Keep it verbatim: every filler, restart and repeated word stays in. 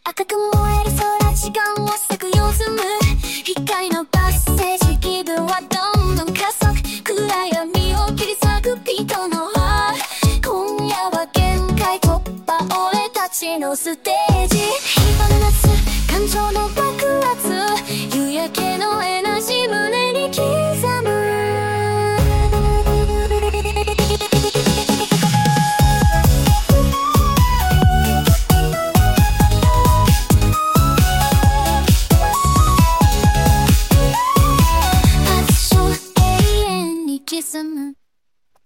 赤く燃える空、時間を割く様子む光のパッセージ、気分はどんどん加速。暗闇を切り裂くピートのハー今夜は限界突破、俺たちのステージ。